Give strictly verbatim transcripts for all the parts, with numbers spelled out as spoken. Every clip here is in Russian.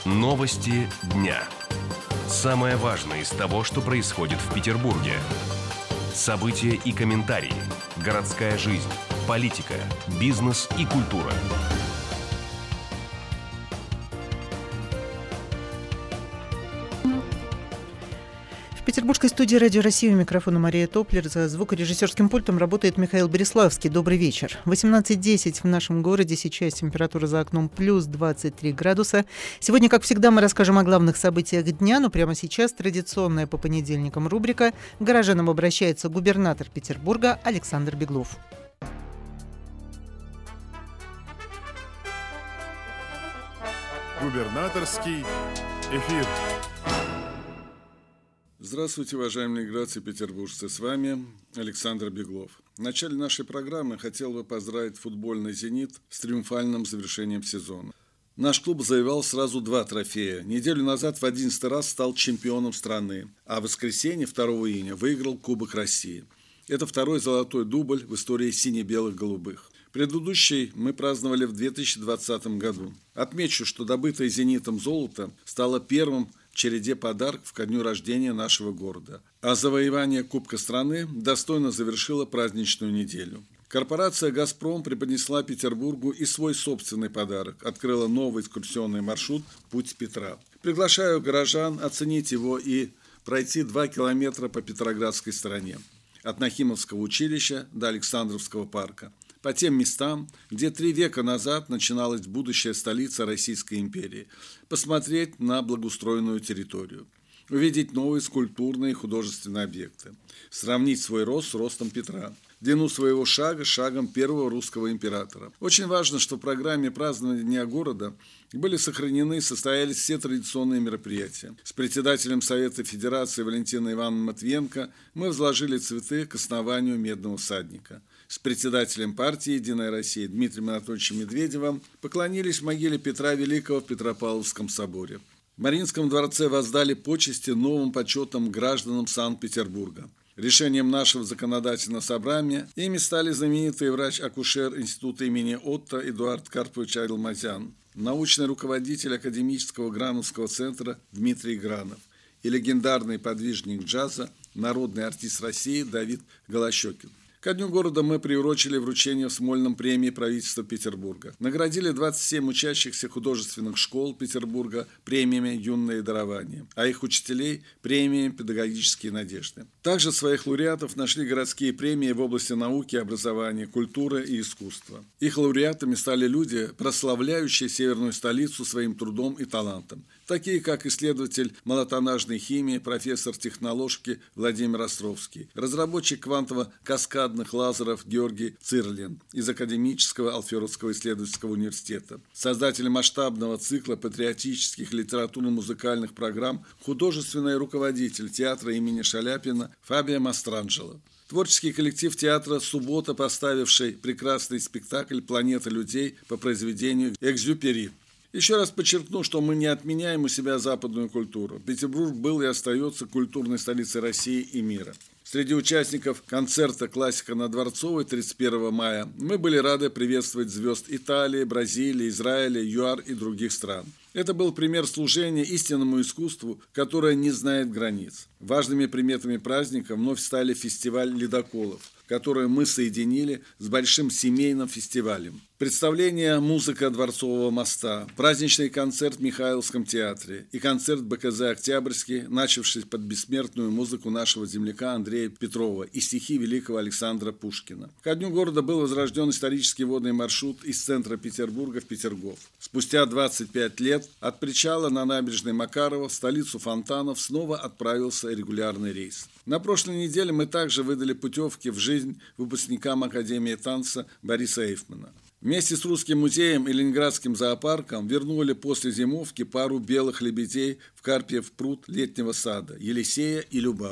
Новости дня. Самое важное из того, что происходит в Петербурге. События и комментарии. Городская жизнь, политика, бизнес и культура. В петербургской студии «Радио России» у микрофона Мария Топлер. За звукорежиссерским пультом работает Михаил Береславский. Добрый вечер. восемнадцать десять в нашем городе. Сейчас температура за окном плюс двадцать три градуса. Сегодня, как всегда, мы расскажем о главных событиях дня, но прямо сейчас традиционная по понедельникам рубрика. К горожанам обращается губернатор Петербурга Александр Беглов. Губернаторский эфир. Здравствуйте, уважаемые граждане петербуржцы, с вами Александр Беглов. В начале нашей программы хотел бы поздравить футбольный «Зенит» с триумфальным завершением сезона. Наш клуб завоевал сразу два трофея. Неделю назад в одиннадцатый раз стал чемпионом страны, а в воскресенье, второго июня, выиграл Кубок России. Это второй золотой дубль в истории сине-белых голубых. Предыдущий мы праздновали в две тысячи двадцатом году. Отмечу, что добытое «Зенитом» золото стало первым в череде подарков ко дню рождения нашего города. А завоевание Кубка страны достойно завершило праздничную неделю. Корпорация «Газпром» преподнесла Петербургу и свой собственный подарок. Открыла новый экскурсионный маршрут «Путь Петра». Приглашаю горожан оценить его и пройти два километра по Петроградской стороне. От Нахимовского училища до Александровского парка. По тем местам, где три века назад начиналась будущая столица Российской империи, посмотреть на благоустроенную территорию, увидеть новые скульптурные и художественные объекты, сравнить свой рост с ростом Петра, длину своего шага с шагом первого русского императора. Очень важно, что в программе празднования Дня города были сохранены и состоялись все традиционные мероприятия. С председателем Совета Федерации Валентиной Ивановной Матвиенко мы возложили цветы к основанию Медного всадника. С председателем партии «Единая Россия» Дмитрием Анатольевичем Медведевым поклонились могиле Петра Великого в Петропавловском соборе. В Мариинском дворце воздали почести новым почетным гражданам Санкт-Петербурга. Решением нашего законодательного собрания ими стали знаменитый врач-акушер Института имени Отто Эдуард Карпович Айлмазян, научный руководитель академического Грановского центра Дмитрий Гранов и легендарный подвижник джаза, народный артист России Давид Голощекин. Ко дню города мы приурочили вручение в Смольном премии правительства Петербурга. Наградили двадцать семь учащихся художественных школ Петербурга премиями «Юное дарование», а их учителей – премиями «Педагогические надежды». Также своих лауреатов нашли городские премии в области науки, образования, культуры и искусства. Их лауреатами стали люди, прославляющие северную столицу своим трудом и талантом, такие как исследователь малотоннажной химии, профессор техноложки Владимир Островский, разработчик квантово-каскадных лазеров Георгий Цирлин из Академического Алферовского исследовательского университета, создатель масштабного цикла патриотических литературно-музыкальных программ, художественный руководитель театра имени Шаляпина Фабио Мастранджело. Творческий коллектив театра «Суббота», поставивший прекрасный спектакль «Планета людей» по произведению Экзюпери. Еще раз подчеркну, что мы не отменяем у себя западную культуру. Петербург был и остается культурной столицей России и мира. Среди участников концерта «Классика на Дворцовой» тридцать первого мая мы были рады приветствовать звезд Италии, Бразилии, Израиля, ЮАР и других стран. Это был пример служения истинному искусству, которое не знает границ. Важными приметами праздника вновь стали фестиваль ледоколов, которые мы соединили с большим семейным фестивалем. Представление «Музыка Дворцового моста», праздничный концерт в Михайловском театре и концерт БКЗ «Октябрьский», начавшись под бессмертную музыку нашего земляка Андрея Петрова и стихи великого Александра Пушкина. Ко дню города был возрожден исторический водный маршрут из центра Петербурга в Петергоф. Спустя двадцать пять лет от причала на набережной Макарова в столицу фонтанов снова отправился регулярный рейс. На прошлой неделе мы также выдали путевки в жизнь выпускникам Академии танца Бориса Эйфмана. Вместе с Русским музеем и Ленинградским зоопарком вернули после зимовки пару белых лебедей в Карпьев пруд летнего сада Елисея и Любаву.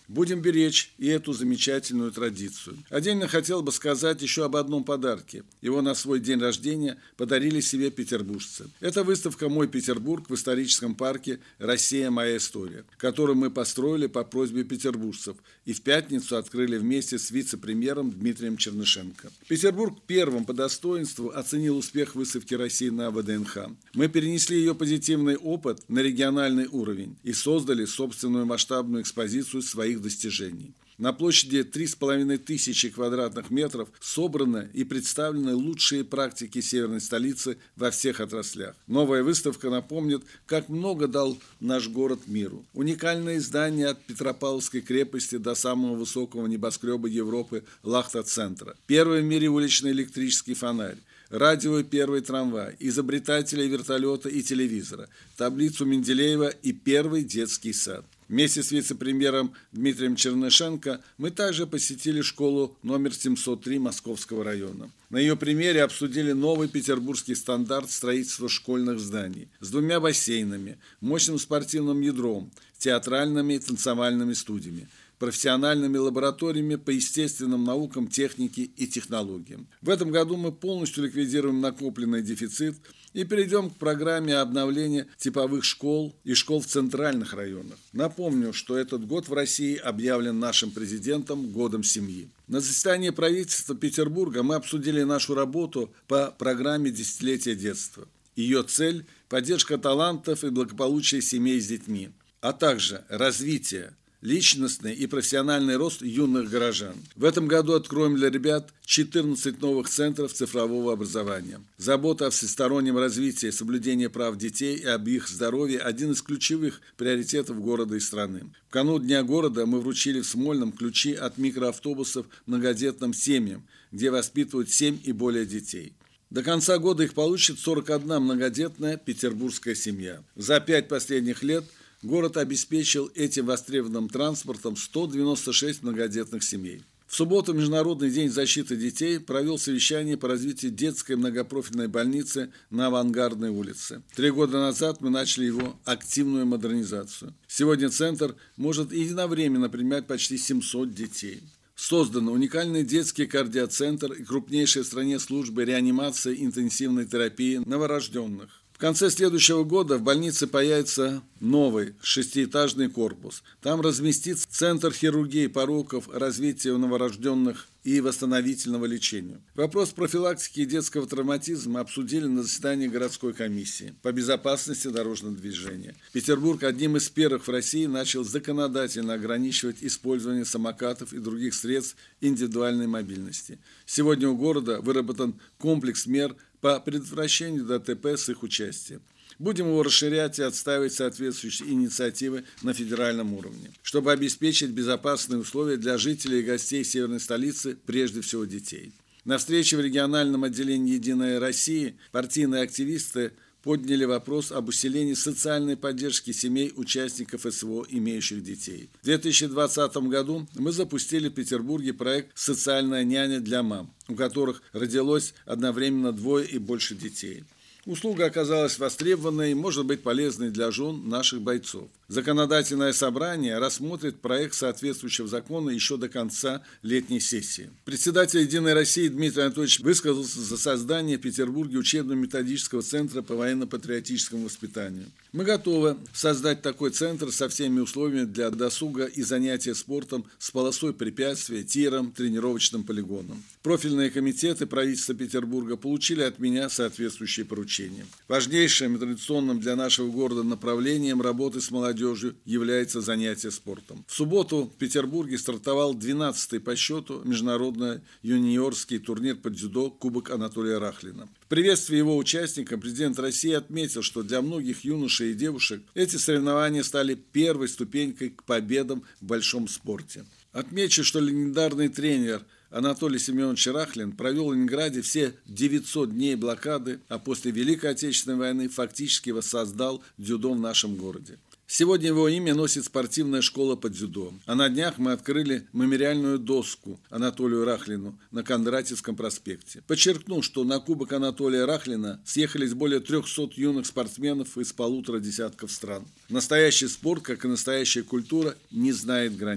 Будем беречь и эту замечательную традицию. Отдельно хотел бы сказать еще об одном подарке. Его на свой день рождения подарили себе петербуржцы. Это выставка «Мой Петербург» в историческом парке «Россия. Моя история», которую мы построили по просьбе петербуржцев и в пятницу открыли вместе с вице-премьером Дмитрием Чернышенко. Петербург первым по достоинству оценил успех выставки России на ВДНХ. Мы перенесли ее позитивный опыт на региональный уровень и создали собственную масштабную экспозицию своих достижений. На площади три с половиной тысячи квадратных метров собраны и представлены лучшие практики северной столицы во всех отраслях. Новая выставка напомнит, как много дал наш город миру. Уникальные здания от Петропавловской крепости до самого высокого небоскреба Европы Лахта-центра. Первый в мире уличный электрический фонарь. Радио и первый трамвай, изобретателя вертолета и телевизора, таблицу Менделеева и первый детский сад. Вместе с вице-премьером Дмитрием Чернышенко мы также посетили школу номер семьсот три Московского района. На ее примере обсудили новый петербургский стандарт строительства школьных зданий с двумя бассейнами, мощным спортивным ядром, театральными и танцевальными студиями, профессиональными лабораториями по естественным наукам, технике и технологиям. В этом году мы полностью ликвидируем накопленный дефицит и перейдем к программе обновления типовых школ и школ в центральных районах. Напомню, что этот год в России объявлен нашим президентом Годом семьи. На заседании правительства Петербурга мы обсудили нашу работу по программе «Десятилетие детства». Ее цель – поддержка талантов и благополучие семей с детьми, а также развитие, личностный и профессиональный рост юных горожан. В этом году откроем для ребят четырнадцать новых центров цифрового образования. Забота о всестороннем развитии, соблюдении прав детей и об их здоровье – один из ключевых приоритетов города и страны. В канун Дня города мы вручили в Смольном ключи от микроавтобусов многодетным семьям, где воспитывают семь и более детей. До конца года их получит сорок одна многодетная петербургская семья. За пять последних лет город обеспечил этим востребованным транспортом сто девяносто шесть многодетных семей. В субботу Международный день защиты детей провел совещание по развитию детской многопрофильной больницы на Авангардной улице. Три года назад мы начали его активную модернизацию. Сегодня центр может единовременно принимать почти семьсот детей. Создан уникальный детский кардиоцентр и крупнейшая в стране служба реанимации и интенсивной терапии новорожденных. В конце следующего года в больнице появится новый шестиэтажный корпус. Там разместится Центр хирургии пороков, развития новорожденных и восстановительного лечения. Вопрос профилактики детского травматизма обсудили на заседании городской комиссии по безопасности дорожного движения. Петербург одним из первых в России начал законодательно ограничивать использование самокатов и других средств индивидуальной мобильности. Сегодня у города выработан комплекс мер по предотвращению ДТП с их участием. Будем его расширять и отстаивать соответствующие инициативы на федеральном уровне, чтобы обеспечить безопасные условия для жителей и гостей северной столицы, прежде всего детей. На встрече в региональном отделении «Единой России» партийные активисты подняли вопрос об усилении социальной поддержки семей участников СВО, имеющих детей. В две тысячи двадцатом году мы запустили в Петербурге проект «Социальная няня для мам», у которых родилось одновременно двое и больше детей. Услуга оказалась востребованной и может быть полезной для жен наших бойцов. Законодательное собрание рассмотрит проект соответствующего закона еще до конца летней сессии. Председатель «Единой России» Дмитрий Анатольевич высказался за создание в Петербурге учебно-методического центра по военно-патриотическому воспитанию. Мы готовы создать такой центр со всеми условиями для досуга и занятия спортом с полосой препятствия, тиром, тренировочным полигоном. Профильные комитеты правительства Петербурга получили от меня соответствующие поручения. Важнейшим и традиционным для нашего города направлением работы с молодежью является занятие спортом. В субботу в Петербурге стартовал двенадцатый по счету международный юниорский турнир по дзюдо «Кубок Анатолия Рахлина». В приветствии его участникам президент России отметил, что для многих юношей и девушек эти соревнования стали первой ступенькой к победам в большом спорте. Отмечу, что легендарный тренер Анатолий Семенович Рахлин провел в Ленинграде все девятьсот дней блокады, а после Великой Отечественной войны фактически воссоздал дзюдо в нашем городе. Сегодня его имя носит спортивная школа по дзюдо. А на днях мы открыли мемориальную доску Анатолию Рахлину на Кондратьевском проспекте. Подчеркну, что на Кубок Анатолия Рахлина съехались более трехсот юных спортсменов из полутора десятков стран. Настоящий спорт, как и настоящая культура, не знает границ.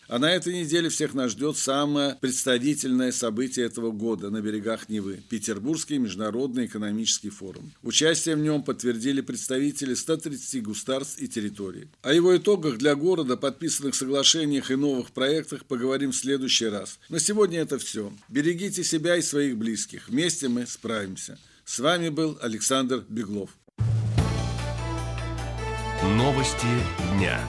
А на этой неделе всех нас ждет самое представительное событие этого года на берегах Невы – Петербургский международный экономический форум. Участие в нем подтвердили представители ста тридцати государств и территорий. О его итогах для города, подписанных соглашениях и новых проектах поговорим в следующий раз. На сегодня это все. Берегите себя и своих близких. Вместе мы справимся. С вами был Александр Беглов. Новости дня.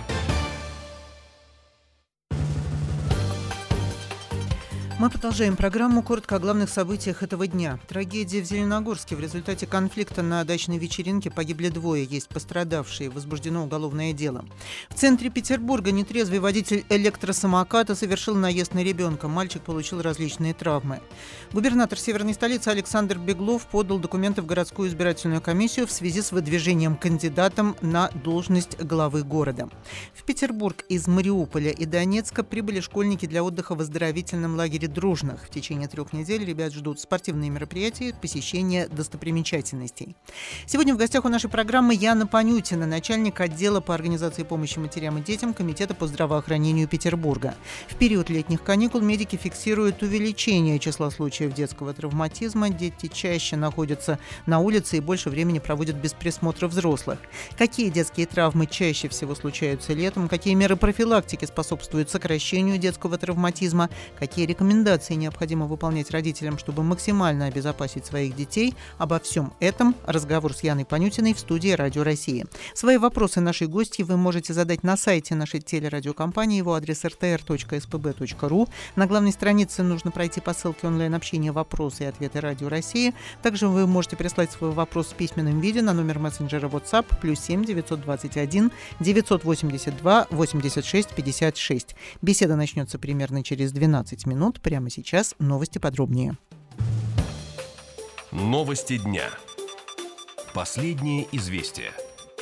Мы продолжаем программу. Коротко о главных событиях этого дня. Трагедия в Зеленогорске. В результате конфликта на дачной вечеринке погибли двое. Есть пострадавшие. Возбуждено уголовное дело. В центре Петербурга нетрезвый водитель электросамоката совершил наезд на ребенка. Мальчик получил различные травмы. Губернатор северной столицы Александр Беглов подал документы в городскую избирательную комиссию в связи с выдвижением кандидатом на должность главы города. В Петербург из Мариуполя и Донецка прибыли школьники для отдыха в оздоровительном лагере Дружных. В течение трех недель ребят ждут спортивные мероприятия, посещение достопримечательностей. Сегодня в гостях у нашей программы Яна Панютина, начальник отдела по организации помощи матерям и детям Комитета по здравоохранению Петербурга. В период летних каникул медики фиксируют увеличение числа случаев детского травматизма. Дети чаще находятся на улице и больше времени проводят без присмотра взрослых. Какие детские травмы чаще всего случаются летом? Какие меры профилактики способствуют сокращению детского травматизма? Какие рекомендации Рекомендации необходимо выполнять родителям, чтобы максимально обезопасить своих детей. Обо всем этом разговор с Яной Панютиной в студии Радио России. Свои вопросы нашей гости вы можете задать на сайте нашей телерадиокомпании, его адрес эр тэ эр точка эс пэ бэ точка ру. На главной странице нужно пройти по ссылке онлайн-общения «Вопросы и ответы Радио России». Также вы можете прислать свой вопрос в письменном виде на номер мессенджера WhatsApp плюс семь девятьсот двадцать один девятьсот восемьдесят два восемьдесят шесть пятьдесят шесть. Беседа начнется примерно через двенадцать минут. Прямо сейчас новости подробнее. Новости дня. Последние известия.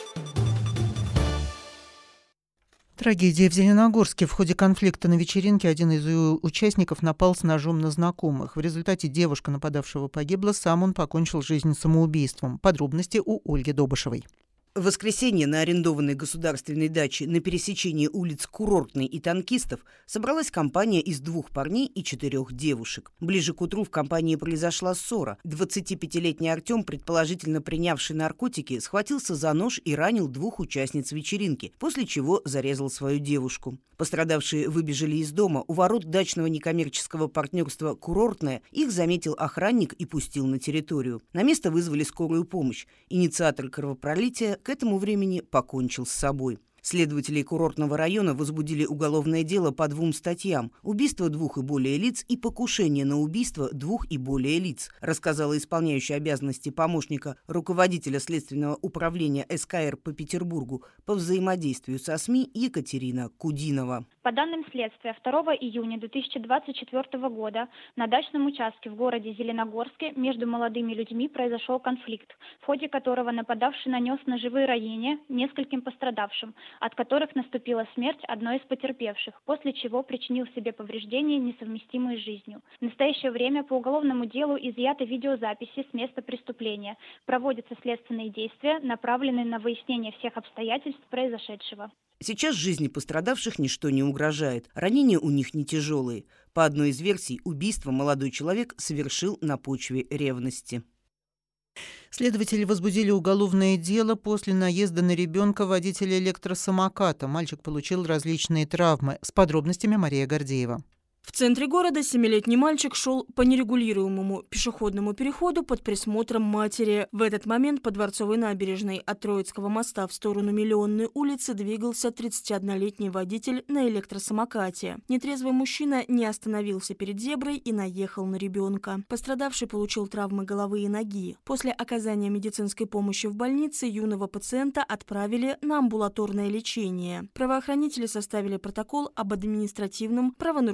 Трагедия в Зеленогорске. В ходе конфликта на вечеринке один из участников напал с ножом на знакомых. В результате девушка нападавшего погибла, сам он покончил жизнь самоубийством. Подробности у Ольги Добышевой. В воскресенье на арендованной государственной даче на пересечении улиц Курортной и Танкистов собралась компания из двух парней и четырех девушек. Ближе к утру в компании произошла ссора. двадцатипятилетний Артем, предположительно принявший наркотики, схватился за нож и ранил двух участниц вечеринки, после чего зарезал свою девушку. Пострадавшие выбежали из дома. У ворот дачного некоммерческого партнерства «Курортная» их заметил охранник и пустил на территорию. На место вызвали скорую помощь. Инициатор кровопролития к этому времени покончил с собой. Следователи курортного района возбудили уголовное дело по двум статьям – убийство двух и более лиц и покушение на убийство двух и более лиц, рассказала исполняющая обязанности помощника руководителя Следственного управления эс ка эр по Петербургу по взаимодействию со СМИ Екатерина Кудинова. По данным следствия, второго июня две тысячи двадцать четвёртого года на дачном участке в городе Зеленогорске между молодыми людьми произошел конфликт, в ходе которого нападавший нанес ножевые ранения нескольким пострадавшим, от которых наступила смерть одной из потерпевших, после чего причинил себе повреждения, несовместимые с жизнью. В настоящее время по уголовному делу изъяты видеозаписи с места преступления. Проводятся следственные действия, направленные на выяснение всех обстоятельств произошедшего. Сейчас жизни пострадавших ничто не угрожает. Ранения у них не тяжелые. По одной из версий, убийство молодой человек совершил на почве ревности. Следователи возбудили уголовное дело после наезда на ребенка водителя электросамоката. Мальчик получил различные травмы. С подробностями Мария Гордеева. В центре города семилетний мальчик шел по нерегулируемому пешеходному переходу под присмотром матери. В этот момент по Дворцовой набережной от Троицкого моста в сторону Миллионной улицы двигался тридцатиоднолетний водитель на электросамокате. Нетрезвый мужчина не остановился перед зеброй и наехал на ребенка. Пострадавший получил травмы головы и ноги. После оказания медицинской помощи в больнице юного пациента отправили на амбулаторное лечение. Правоохранители составили протокол об административном правонарушении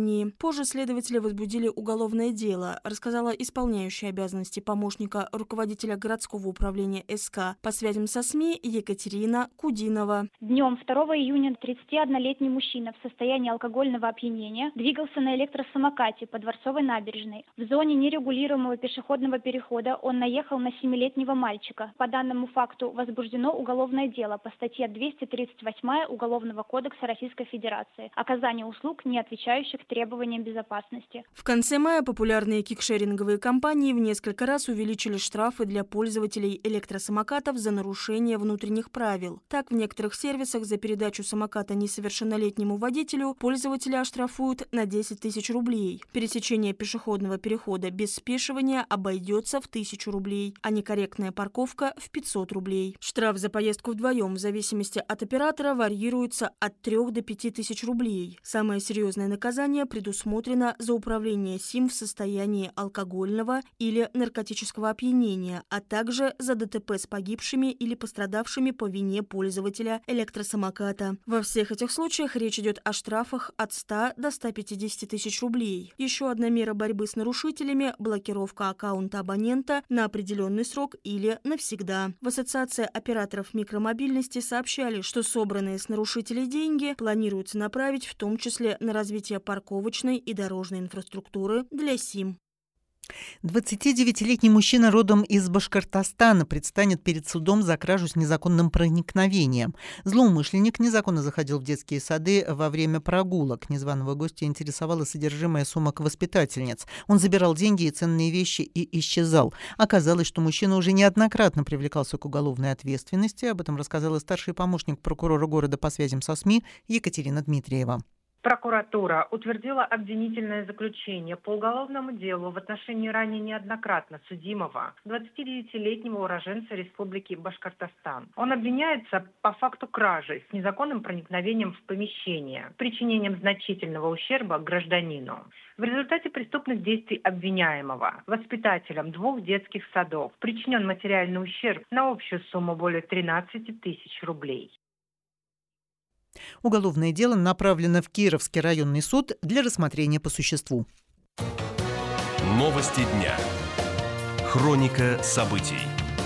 компании. Позже следователи возбудили уголовное дело, рассказала исполняющая обязанности помощника руководителя городского управления СК по связям со СМИ Екатерина Кудинова. Днем второго июня тридцатиоднолетний мужчина в состоянии алкогольного опьянения двигался на электросамокате по Дворцовой набережной. В зоне нерегулируемого пешеходного перехода он наехал на семилетнего мальчика. По данному факту возбуждено уголовное дело по статье двести тридцать восемь Уголовного кодекса Российской Федерации «Оказание услуг, не отвечающих требованиям безопасности». В конце мая популярные кикшеринговые компании в несколько раз увеличили штрафы для пользователей электросамокатов за нарушение внутренних правил. Так, в некоторых сервисах за передачу самоката несовершеннолетнему водителю пользователи оштрафуют на десять тысяч рублей. Пересечение пешеходного перехода без спешивания обойдется в тысячу рублей, а некорректная парковка в пятьсот рублей. Штраф за поездку вдвоем в зависимости от оператора варьируется от трёх до пяти тысяч рублей. Самое серьезное наказание предусмотрено за управление СИМ в состоянии алкогольного или наркотического опьянения, а также за ДТП с погибшими или пострадавшими по вине пользователя электросамоката. Во всех этих случаях речь идет о штрафах от ста до ста пятидесяти тысяч рублей. Еще одна мера борьбы с нарушителями – блокировка аккаунта абонента на определенный срок или навсегда. В Ассоциации операторов микромобильности сообщали, что собранные с нарушителей деньги планируется направить в том числе на развитие парковочной и дорожной инфраструктуры для СИМ. двадцатидевятилетний мужчина родом из Башкортостана предстанет перед судом за кражу с незаконным проникновением. Злоумышленник незаконно заходил в детские сады во время прогулок. Незваного гостя интересовало содержимое сумок воспитательниц. Он забирал деньги и ценные вещи и исчезал. Оказалось, что мужчина уже неоднократно привлекался к уголовной ответственности. Об этом рассказала старший помощник прокурора города по связям со СМИ Екатерина Дмитриева. Прокуратура утвердила обвинительное заключение по уголовному делу в отношении ранее неоднократно судимого двадцатидевятилетнего уроженца Республики Башкортостан. Он обвиняется по факту кражи с незаконным проникновением в помещение, причинением значительного ущерба гражданину. В результате преступных действий обвиняемого воспитателям двух детских садов причинен материальный ущерб на общую сумму более тринадцати тысяч рублей. Уголовное дело направлено в Кировский районный суд для рассмотрения по существу. Новости дня. Хроника событий.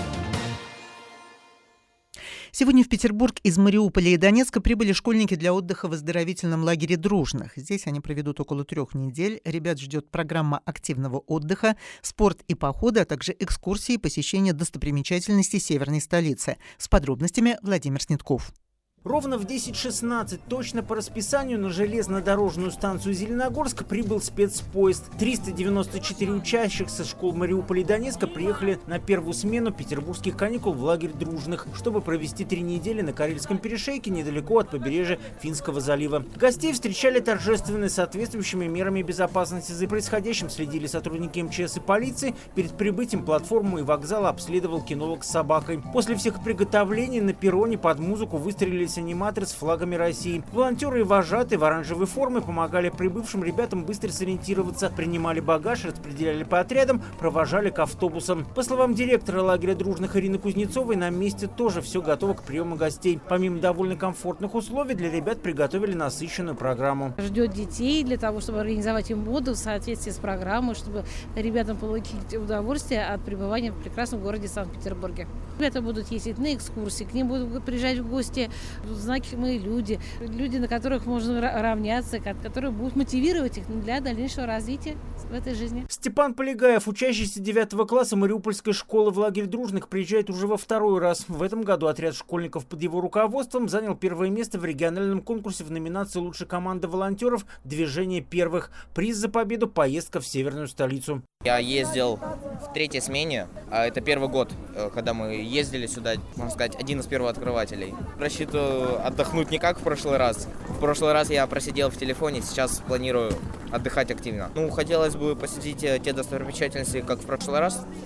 Сегодня в Петербург из Мариуполя и Донецка прибыли школьники для отдыха в оздоровительном лагере «Дружных». Здесь они проведут около трех недель. Ребят ждет программа активного отдыха, спорт и походы, а также экскурсии и посещение достопримечательностей северной столицы. С подробностями Владимир Снетков. Ровно в десять шестнадцать точно по расписанию на железнодорожную станцию Зеленогорск прибыл спецпоезд. триста девяносто четыре учащихся школ Мариуполя и Донецка приехали на первую смену петербургских каникул в лагерь «Дружных», чтобы провести три недели на Карельском перешейке недалеко от побережья Финского залива. Гостей встречали торжественно с соответствующими мерами безопасности. За происходящим следили сотрудники эм че эс и полиции. Перед прибытием платформу и вокзала обследовал кинолог с собакой. После всех приготовлений на перроне под музыку выстрелились аниматоры с флагами России. Волонтеры и вожатые в оранжевой форме помогали прибывшим ребятам быстро сориентироваться, принимали багаж, распределяли по отрядам, провожали к автобусам. По словам директора лагеря «Дружных» Ирины Кузнецовой, на месте тоже все готово к приему гостей. Помимо довольно комфортных условий, для ребят приготовили насыщенную программу. Ждет детей для того, чтобы организовать им отдых в соответствии с программой, чтобы ребятам получить удовольствие от пребывания в прекрасном городе Санкт-Петербурге. Ребята будут ездить на экскурсии, к ним будут приезжать в гости значимые люди, люди, на которых можно равняться, которые будут мотивировать их для дальнейшего развития в этой жизни. Степан Полегаев, учащийся девятого класса Мариупольской школы в лагерь «Дружных», приезжает уже во второй раз. В этом году отряд школьников под его руководством занял первое место в региональном конкурсе в номинации «Лучшая команда волонтеров. Движение первых». Приз за победу – поездка в северную столицу. Я ездил в третьей смене, а это первый год, когда мы ездили сюда, можно сказать, один из первооткрывателей. Рассчитываю отдохнуть не как в прошлый раз. В прошлый раз я просидел в телефоне, сейчас планирую отдыхать активно. Ну, хотелось бы посетить те достопримечательности, как в прошлый раз.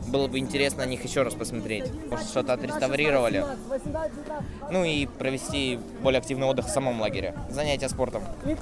было бы интересно на них еще раз посмотреть. Может, что-то отреставрировали. Ну и провести более активный отдых в самом лагере. Занятия спортом.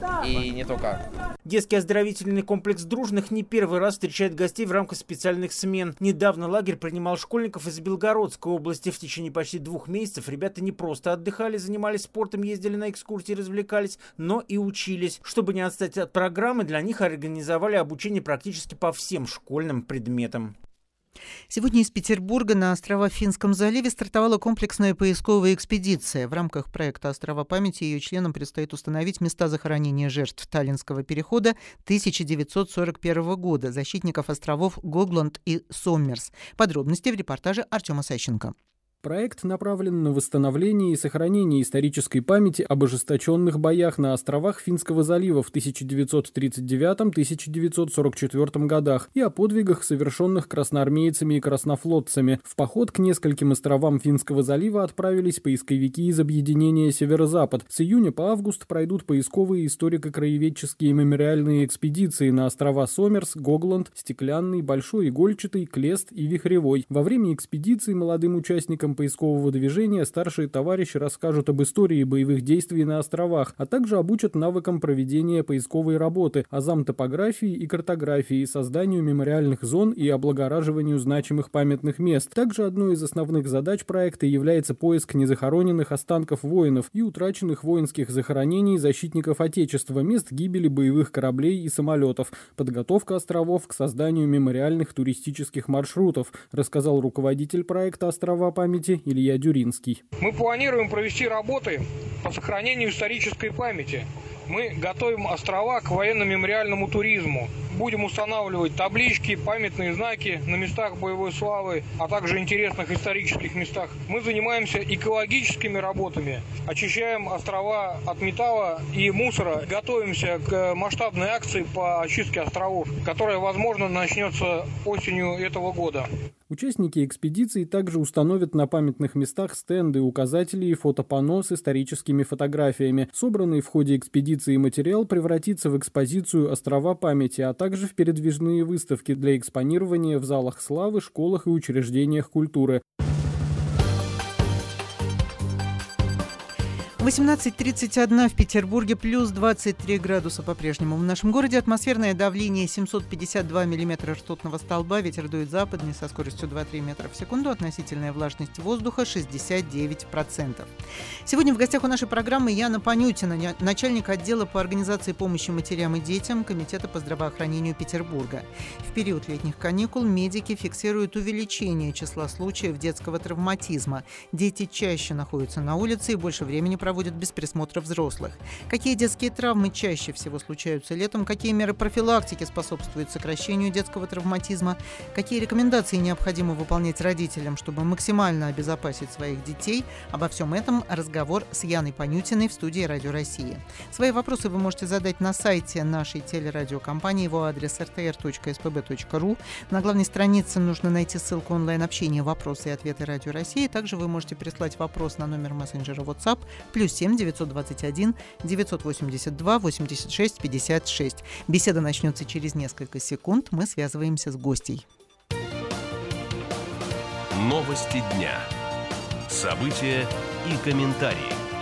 И не только. Детский оздоровительный комплекс Дружных не первый раз встречает гостей в рамках специальных смен. Недавно лагерь принимал школьников из Белгородской области. В течение почти двух месяцев ребята не просто отдыхали, занимались спортом, ездили на экскурсии, развлекались, но и учились. Чтобы не отстать от программы, для них организовали обучение практически по всем школьным предметам. Сегодня из Петербурга на острова в Финском заливе стартовала комплексная поисковая экспедиция. В рамках проекта «Острова памяти» ее членам предстоит установить места захоронения жертв Таллинского перехода тысяча девятьсот сорок первого года, защитников островов Гогланд и Соммерс. Подробности в репортаже Артема Сащенко. Проект направлен на восстановление и сохранение исторической памяти об ожесточенных боях на островах Финского залива в тысяча девятьсот тридцать девятом — тысяча девятьсот сорок четвёртом годах и о подвигах, совершенных красноармейцами и краснофлотцами. В поход к нескольким островам Финского залива отправились поисковики из объединения «Северо-Запад». С июня по август пройдут поисковые историко-краеведческие мемориальные экспедиции на острова Соммерс, Гогланд, Стеклянный, Большой Игольчатый, Клест и Вихревой. Во время экспедиции молодым участникам поискового движения старшие товарищи расскажут об истории боевых действий на островах, а также обучат навыкам проведения поисковой работы, азам топографии и картографии, созданию мемориальных зон и облагораживанию значимых памятных мест. Также одной из основных задач проекта является поиск незахороненных останков воинов и утраченных воинских захоронений защитников Отечества, мест гибели боевых кораблей и самолетов, подготовка островов к созданию мемориальных туристических маршрутов, рассказал руководитель проекта «Острова памяти» Илья Дюринский. Мы планируем провести работы по сохранению исторической памяти. Мы готовим острова к военно-мемориальному туризму. Будем устанавливать таблички, памятные знаки на местах боевой славы, а также интересных исторических местах. Мы занимаемся экологическими работами, очищаем острова от металла и мусора. Готовимся к масштабной акции по очистке островов, которая, возможно, начнется осенью этого года. Участники экспедиции также установят на памятных местах стенды, указатели и фотопанно с историческими фотографиями. Собранный в ходе экспедиции материал превратится в экспозицию «Острова памяти», а также в передвижные выставки для экспонирования в залах славы, школах и учреждениях культуры. восемнадцать тридцать один в Петербурге, плюс двадцать три градуса по-прежнему. В нашем городе атмосферное давление семьсот пятьдесят два миллиметра ртутного столба, ветер дует западный со скоростью два-три метра в секунду, относительная влажность воздуха шестьдесят девять процентов. Сегодня в гостях у нашей программы Яна Панютина, начальник отдела по организации помощи матерям и детям Комитета по здравоохранению Петербурга. В период летних каникул медики фиксируют увеличение числа случаев детского травматизма. Дети чаще находятся на улице и больше времени проводят без присмотра взрослых. Какие детские травмы чаще всего случаются летом? Какие меры профилактики способствуют сокращению детского травматизма? Какие рекомендации необходимо выполнять родителям, чтобы максимально обезопасить своих детей? Обо всем этом разговор с Яной Панютиной в студии Радио России. Свои вопросы вы можете задать на сайте нашей телерадиокомпании. Его адрес эр тэ эр точка эс пэ бэ точка ру. На главной странице нужно найти ссылку онлайн-общения «Вопросы и ответы Радио России». Также вы можете прислать вопрос на номер мессенджера WhatsApp плюс семь девятьсот двадцать один девятьсот восемьдесят два восемьдесят шесть пятьдесят шесть. Беседа начнется через несколько секунд. Мы связываемся с гостьей. Новости дня. События и комментарии.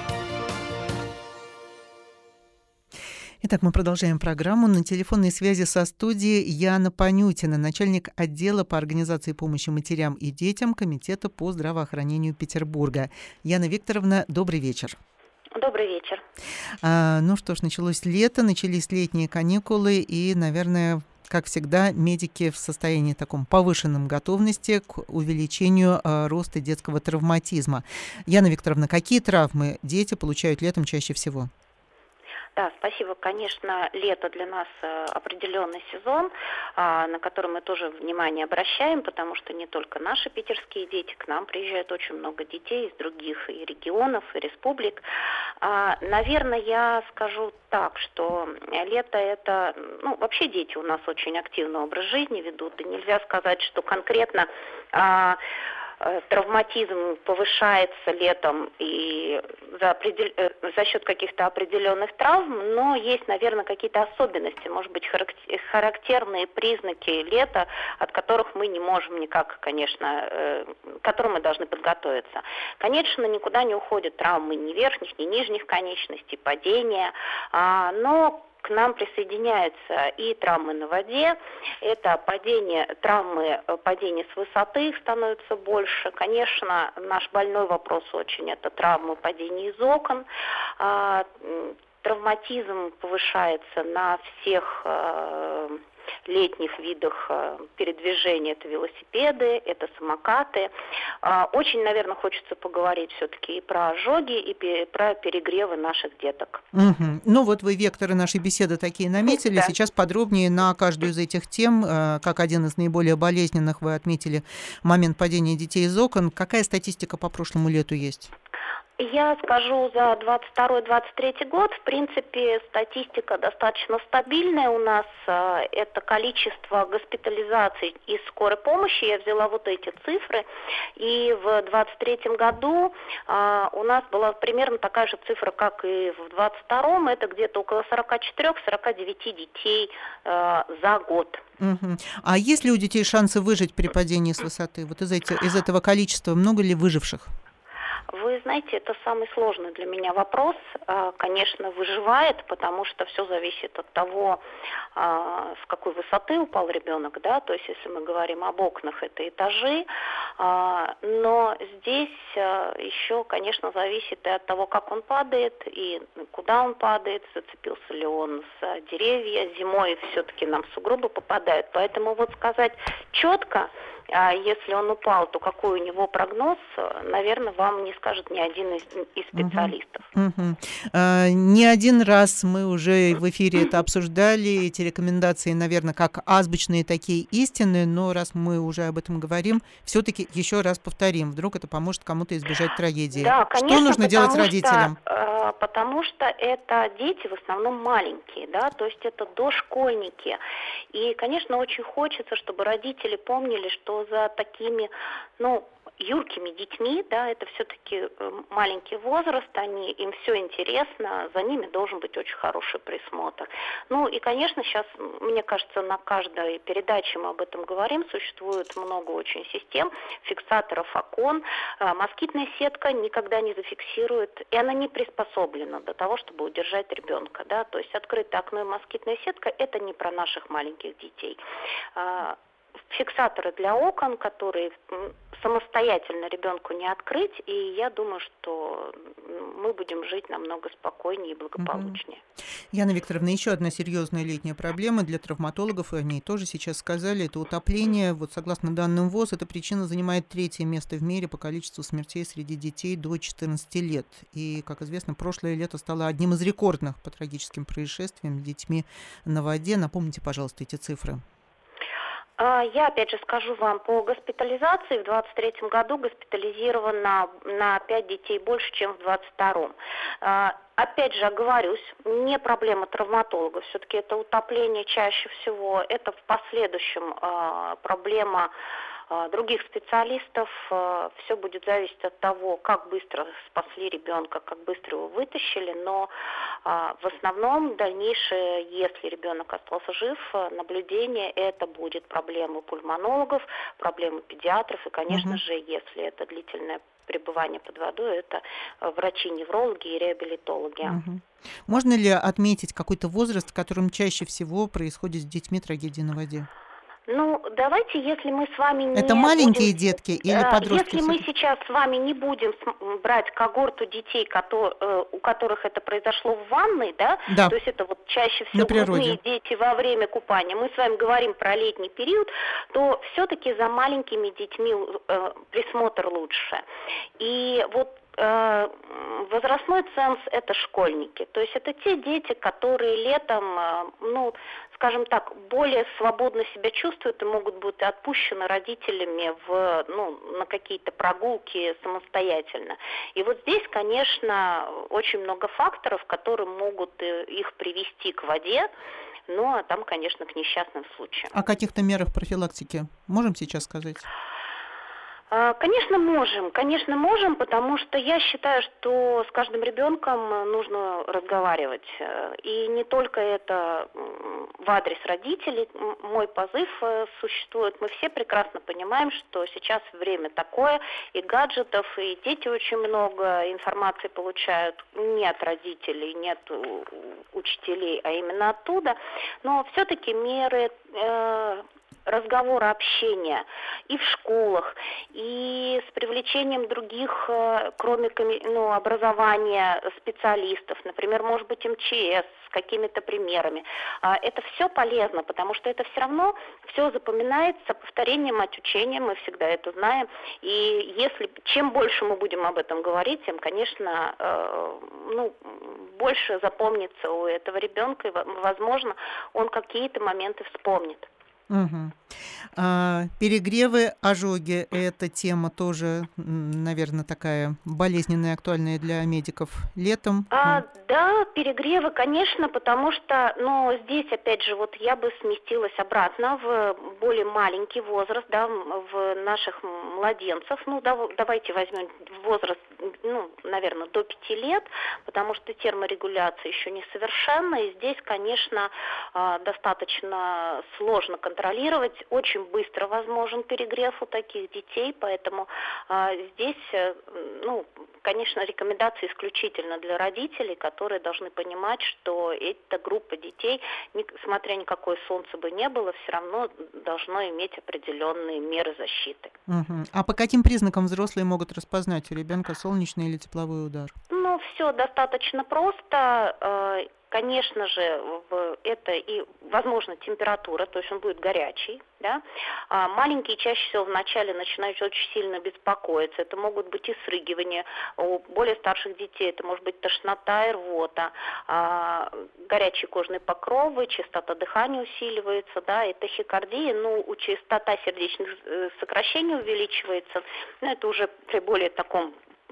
Итак, мы продолжаем программу. На телефонной связи со студией Яна Панютина, начальник отдела по организации помощи матерям и детям Комитета по здравоохранению Петербурга. Яна Викторовна, добрый вечер. Добрый вечер. А, ну что ж, началось лето, начались летние каникулы, и, наверное, как всегда, медики в состоянии таком повышенном готовности к увеличению а, роста детского травматизма. Яна Викторовна, какие травмы дети получают летом чаще всего? Да, спасибо. Конечно, лето для нас определенный сезон, на который мы тоже внимание обращаем, потому что не только наши питерские дети, к нам приезжает очень много детей из других и регионов, и республик. Наверное, я скажу так, что лето это, ну, вообще дети у нас очень активный образ жизни ведут, и нельзя сказать, что конкретно травматизм повышается летом и за, определ... за счет каких-то определенных травм, но есть, наверное, какие-то особенности, может быть, характерные признаки лета, от которых мы не можем никак, конечно, к которым мы должны подготовиться. Конечно, никуда не уходят травмы ни верхних, ни нижних конечностей, падения, но к нам присоединяются и травмы на воде, это падение, травмы падения с высоты, их становится больше. Конечно, наш больной вопрос очень, это травмы падения из окон. Травматизм повышается на всех летних видах передвижения. Это велосипеды, это самокаты. Очень, наверное, хочется поговорить все-таки и про ожоги, и про перегревы наших деток. Угу. Ну вот вы векторы нашей беседы такие наметили. Да. Сейчас подробнее на каждую из этих тем, как один из наиболее болезненных, вы отметили момент падения детей из окон. Какая статистика по прошлому лету есть? Я скажу за двадцать второй — двадцать третий год, в принципе, статистика достаточно стабильная у нас. Это количество госпитализаций из скорой помощи. Я взяла вот эти цифры. И в двадцать третьем году у нас была примерно такая же цифра, как и в двадцать втором. Это где-то около сорок четыре — сорок девять детей за год. Угу. А есть ли у детей шансы выжить при падении с высоты? Вот из, эти, из этого количества много ли выживших? Вы знаете, это самый сложный для меня вопрос. Конечно, выживает, потому что все зависит от того, с какой высоты упал ребенок, да, то есть если мы говорим об окнах, это этажи, но здесь еще, конечно, зависит и от того, как он падает, и куда он падает, зацепился ли он с деревья, зимой все-таки нам сугробы попадают, поэтому вот сказать четко, если он упал, то какой у него прогноз, наверное, вам не скажет ни один из, из специалистов. Uh-huh. Uh-huh. А, не один раз мы уже в эфире это обсуждали, эти рекомендации, наверное, как азбучные, такие истины, но раз мы уже об этом говорим, все-таки еще раз повторим, вдруг это поможет кому-то избежать трагедии. Да, конечно, что нужно делать родителям? Что, потому что это дети в основном маленькие, да, то есть это дошкольники. И, конечно, очень хочется, чтобы родители помнили, что за такими, ну, юркими детьми, да, это все-таки маленький возраст, они, им все интересно, за ними должен быть очень хороший присмотр. Ну и, конечно, сейчас, мне кажется, на каждой передаче мы об этом говорим, существует много очень систем, фиксаторов окон, москитная сетка никогда не зафиксирует, и она не приспособлена для того, чтобы удержать ребенка, да, то есть открытое окно и москитная сетка – это не про наших маленьких детей. Фиксаторы для окон, которые самостоятельно ребенку не открыть, и я думаю, что мы будем жить намного спокойнее и благополучнее. Яна Викторовна, еще одна серьезная летняя проблема для травматологов, и они тоже сейчас сказали, это утопление. Вот согласно данным ВОЗ, эта причина занимает третье место в мире по количеству смертей среди детей до четырнадцати лет. И, как известно, прошлое лето стало одним из рекордных по трагическим происшествиям с детьми на воде. Напомните, пожалуйста, эти цифры. Я опять же скажу вам, по госпитализации в двадцать третьем году госпитализировано на пять детей больше, чем в двадцать втором. Опять же, оговорюсь, не проблема травматологов, все-таки это утопление чаще всего, это в последующем проблема других специалистов. Все будет зависеть от того, как быстро спасли ребенка, как быстро его вытащили, но в основном дальнейшее, если ребенок остался жив, наблюдение, это будет проблема пульмонологов, проблема педиатров и, конечно угу. же, если это длительное пребывание под водой, это врачи-неврологи и реабилитологи. Угу. Можно ли отметить какой-то возраст, в котором чаще всего происходит с детьми трагедии на воде? Ну, давайте, если мы с вами не Это маленькие будем, детки или подростки? Если мы сейчас с вами не будем брать когорту детей, которые, у которых это произошло в ванной, да, да. то есть это вот чаще всего грудные дети во время купания, мы с вами говорим про летний период, то все-таки за маленькими детьми э, присмотр лучше. И вот возрастной ценз – это школьники. То есть это те дети, которые летом, ну, скажем так, более свободно себя чувствуют и могут быть отпущены родителями в, ну, на какие-то прогулки самостоятельно. И вот здесь, конечно, очень много факторов, которые могут их привести к воде, ну, а там, конечно, к несчастным случаям. О каких-то мерах профилактики можем сейчас сказать? Конечно, можем. Конечно, можем, потому что я считаю, что с каждым ребенком нужно разговаривать. И не только это в адрес родителей. Мой позыв существует. Мы все прекрасно понимаем, что сейчас время такое, и гаджетов, и дети очень много информации получают не от родителей, не от учителей, а именно оттуда. Но все-таки меры разговора, общения и в школах, и с привлечением других, кроме ну, образования, специалистов, например, может быть, эм че эс с какими-то примерами. Это все полезно, потому что это все равно все запоминается повторением, отучением, мы всегда это знаем. И если чем больше мы будем об этом говорить, тем, конечно, ну, больше запомнится у этого ребенка, и, возможно, он какие-то моменты вспомнит. Угу. А, перегревы, ожоги – это тема тоже, наверное, такая болезненная, актуальная для медиков летом. А, да, перегревы, конечно, потому что, но здесь, опять же, вот я бы сместилась обратно в более маленький возраст, да, в наших младенцев. Ну, да, давайте возьмем возраст, ну, наверное, до пяти лет, потому что терморегуляция еще несовершенна, и здесь, конечно, достаточно сложно контролировать. Очень быстро возможен перегрев у таких детей, поэтому а, здесь, ну, конечно, рекомендации исключительно для родителей, которые должны понимать, что эта группа детей, несмотря ни какое солнце бы не было, все равно должно иметь определенные меры защиты. Угу. А по каким признакам взрослые могут распознать у ребенка солнечный или тепловой удар? Ну, все достаточно просто. Конечно же, это и, возможно, температура, то есть он будет горячий, да. А маленькие чаще всего вначале начинают очень сильно беспокоиться. Это могут быть и срыгивания. У более старших детей это может быть тошнота и рвота, а, горячие кожные покровы, частота дыхания усиливается, да, и тахикардия, ну, частота сердечных сокращений увеличивается. Но это уже при более таком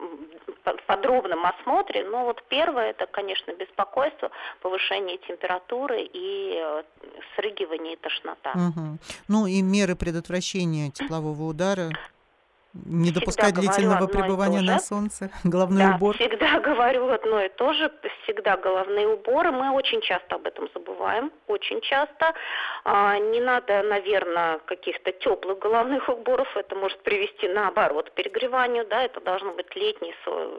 подробном осмотре, но вот первое, это, конечно, беспокойство, повышение температуры и срыгивание и тошнота. Угу. Ну и меры предотвращения теплового удара. Не всегда допускать длительного пребывания на солнце, головной да, убор. Всегда говорю одно и то же, всегда головные уборы. Мы очень часто об этом забываем, очень часто. А, не надо, наверное, каких-то теплых головных уборов, это может привести наоборот к перегреванию, да, это должно быть летний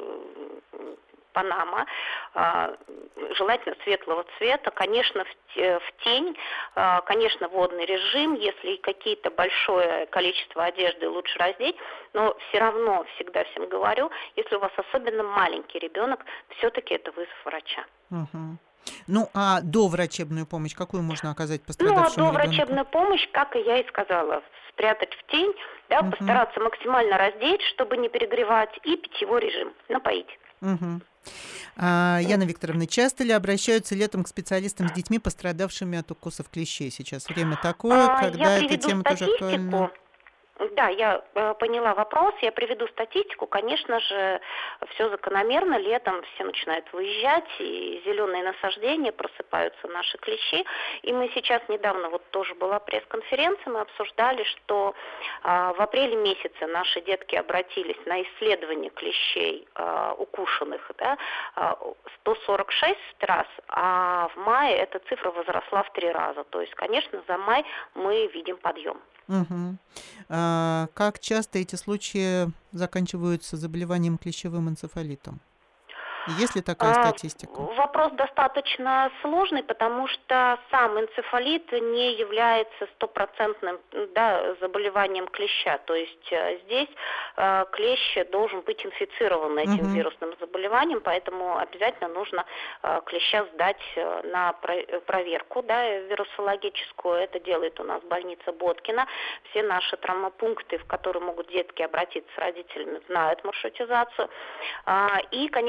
панама, желательно светлого цвета, конечно, в тень, конечно, водный режим, если какие-то большое количество одежды лучше раздеть, но все равно всегда всем говорю, если у вас особенно маленький ребенок, все-таки это вызов врача. Угу. Ну, а доврачебную помощь какую можно оказать пострадавшему ребенку? Ну, а доврачебную помощь, как и я и сказала, спрятать в тень, да, угу. Постараться максимально раздеть, чтобы не перегревать, и питьевой режим, напоить. Угу. А, Яна Викторовна, часто ли обращаются летом к специалистам с детьми, пострадавшими от укусов клещей? Сейчас время такое, а, когда эта тема тоже актуальна. Да, я э, поняла вопрос, я приведу статистику. Конечно же, все закономерно, летом все начинают выезжать, и зеленые насаждения, просыпаются наши клещи. И мы сейчас недавно, вот тоже была пресс-конференция, мы обсуждали, что э, в апреле месяце наши детки обратились на исследование клещей э, укушенных, да, сто сорок шесть раз, а в мае эта цифра возросла в три раза. То есть, конечно, за май мы видим подъем. Угу. А как часто эти случаи заканчиваются заболеванием клещевым энцефалитом? Есть ли такая статистика? Вопрос достаточно сложный, потому что сам энцефалит не является стопроцентным, да, заболеванием клеща. То есть здесь э, клещ должен быть инфицирован этим угу. вирусным заболеванием, поэтому обязательно нужно э, клеща сдать на про- проверку, да, вирусологическую. Это делает у нас больница Боткина. Все наши травмопункты, в которые могут детки обратиться с родителями, знают маршрутизацию. А, и, конечно, уже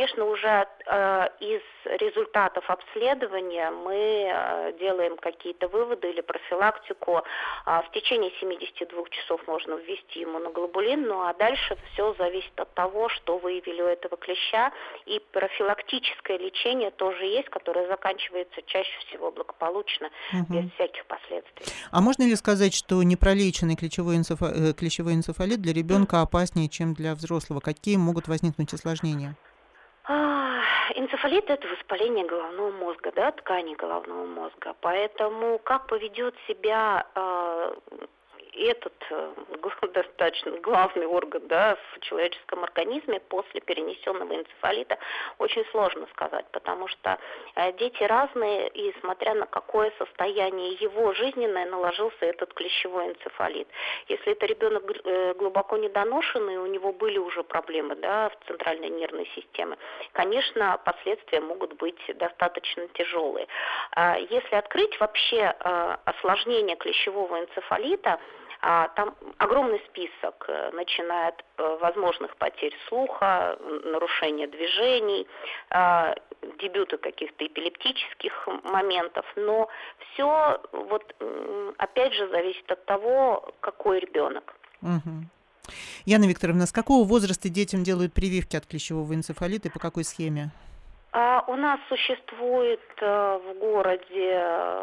уже э, из результатов обследования мы э, делаем какие-то выводы или профилактику. Э, в течение семидесяти двух часов можно ввести иммуноглобулин, ну а дальше все зависит от того, что выявили у этого клеща. И профилактическое лечение тоже есть, которое заканчивается чаще всего благополучно, угу. без всяких последствий. А можно ли сказать, что непролеченный клещевой, энцефа... клещевой энцефалит для ребенка опаснее, чем для взрослого? Какие могут возникнуть осложнения? А, энцефалит – это воспаление головного мозга, да, ткани головного мозга. Поэтому как поведет себя э, этот э, достаточно главный орган, да, в человеческом организме после перенесенного энцефалита, очень сложно сказать, потому что э, дети разные, и смотря на какое состояние его жизненное наложился этот клещевой энцефалит. Если это ребенок э, глубоко недоношенный, у него были уже проблемы, да, в центральной нервной системе, конечно, последствия могут быть достаточно тяжелые. А если открыть вообще э, осложнение клещевого энцефалита, А, там огромный список, начиная от возможных потерь слуха, нарушения движений, а, дебюта каких-то эпилептических моментов, но все вот опять же зависит от того, какой ребенок. Угу. Яна Викторовна, с какого возраста детям делают прививки от клещевого энцефалита и по какой схеме? А, у нас существует а, в городе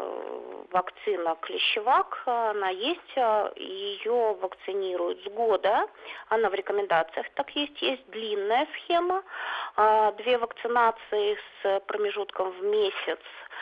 вакцина Клещевак, она есть, ее вакцинируют с года, она в рекомендациях так есть, есть длинная схема, две вакцинации с промежутком в месяц,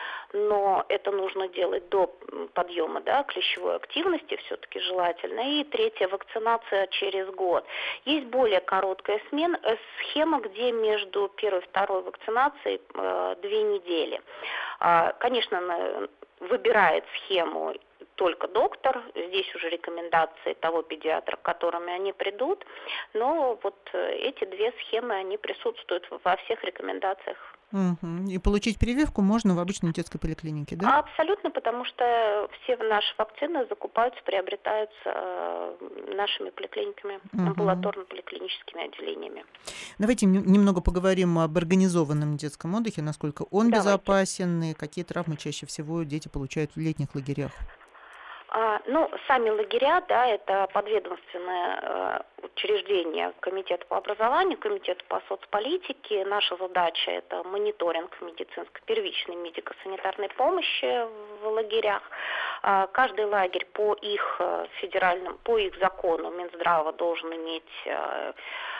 но это нужно делать до подъема, да, клещевой активности все-таки желательно, и третья вакцинация через год. Есть более короткая смена, схема, где между первой и второй вакцинацией э, две недели. А, конечно, выбирает схему только доктор, здесь уже рекомендации того педиатра, к которым они придут, но вот эти две схемы, они присутствуют во всех рекомендациях. Угу. И получить прививку можно в обычной детской поликлинике, да? Абсолютно, потому что все наши вакцины закупаются, приобретаются нашими поликлиниками, угу. амбулаторно-поликлиническими отделениями. Давайте немного поговорим об организованном детском отдыхе, насколько он Давайте. безопасен и какие травмы чаще всего дети получают в летних лагерях. А, ну, сами лагеря, да, это подведомственное э, учреждение Комитета по образованию, Комитета по соцполитике. Наша задача – это мониторинг медицинской, первичной медико-санитарной помощи в лагерях. А, каждый лагерь по их федеральным, по их закону Минздрава должен иметь э,